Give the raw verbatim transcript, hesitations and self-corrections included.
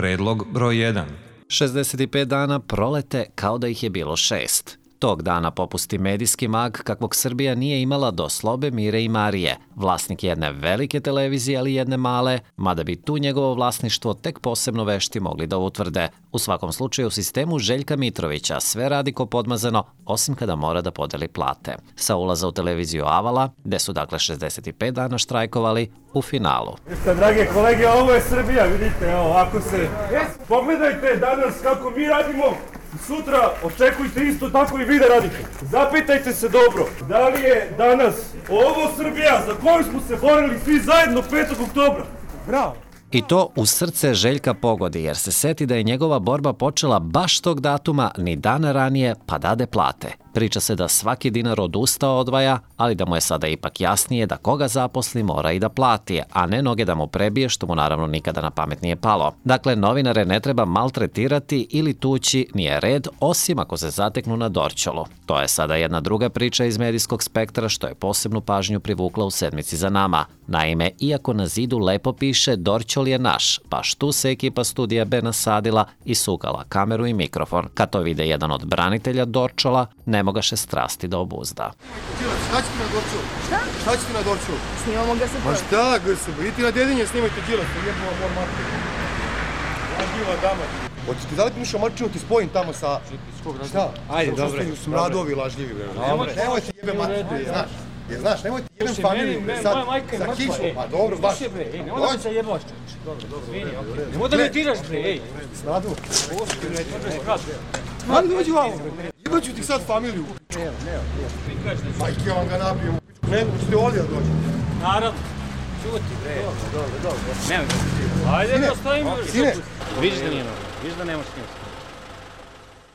Predlog broj jedan. šezdeset pet dana prolete kao da ih je bilo šest. Tog dana popusti medijski mag kakvog Srbija nije imala do Slobe, Mire i Marije, vlasnik jedne velike televizije, ali jedne male, mada bi tu njegovo vlasništvo tek posebno vešti mogli da utvrde. U svakom slučaju u sistemu Željka Mitrovića sve radi ko podmazano, osim kada mora da podeli plate. Sa ulaza u televiziju Avala, gde su dakle šezdeset pet dana štrajkovali, u finalu. Jeste, drage kolege, ovo je Srbija, vidite, evo, ako se... Pogledajte danas kako mi radimo, sutra očekujte isto tako i vi da radite. Zapitajte se dobro, da li je danas ovo Srbija za koju smo se borili svi zajedno petog oktobra? Bravo! I to u srce Željka pogodi, jer se seti da je njegova borba počela baš tog datuma, ni dana ranije, pa dade plate. Priča se da svaki dinar od usta odvaja, ali da mu je sada ipak jasnije da koga zaposli mora i da plati, a ne noge da mu prebije, što mu naravno nikada na pamet nije palo. Dakle, novinare ne treba maltretirati ili tući, nije red, osim ako se zateknu na Dorćolu. To je sada jedna druga priča iz medijskog spektra, što je posebnu pažnju privukla u sedmici za nama. Naime, iako na zidu lepo piše Dorćol je naš, baš tu se ekipa Studija B nasadila i sukala kameru i mikrofon. Kad to vide jedan od branitelja Dorćola, ne mogaše strasti da obuzda. Šta ćete na Dorćolu? Šta? Šta ćete na Dorćolu? Snimamo ga se Ma šta ga se, idite na Dedinje, snimajte Đilas, jebamo mor mater. Lažljiva dama. Hoćete da li mi šamarčinu ti spojim tamo sa... Šta? Ajde, dobro. Smradovi lažljivi, bre. Nemojte jebe mater, znaš. Je, znaš, nemojte jebem familiju, bre, sad, sa kišom, pa dobro, baš. Slušaj, bre, ej, nemoj da se jebaš, čoč. Dobro, dobro. Svini, okej. Nemoj da me tiraš, bre, ej. Smradu. Ali dođi vamo, bre. Jebaću ti sad familiju. Evo, evo, evo. Majke vam ga nabijem. Ne, ćete ovdje da dođe. Naravno. Čuti, bre. Dobro, dobro, dobro. Nemoj da se tiraš. Ajde, da stavimo. Sine. Vidiš da nije dobro, vidiš da nemaš s njim.